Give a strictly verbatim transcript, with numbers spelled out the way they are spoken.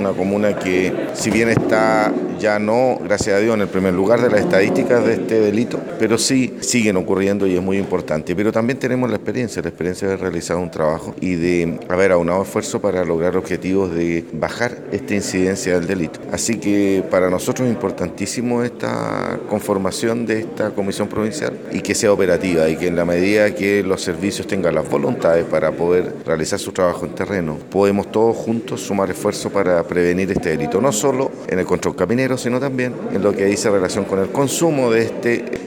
una comuna que, si bien está ya no, gracias a Dios, en el primer lugar de las estadísticas de este delito, pero sí siguen ocurriendo y es muy importante. Pero también tenemos la experiencia, la experiencia de haber realizado un trabajo y de haber aunado esfuerzo para lograr objetivos de bajar esta incidencia del delito. Así que para nosotros es importantísimo esta conformación de esta comisión provincial y que sea operativa y que en la medida que los servicios tengan las voluntades para poder realizar su trabajo en terreno, podemos todos juntos sumar esfuerzo para prevenir este delito, no solo en el control caminero, sino también en lo que dice relación con el consumo de este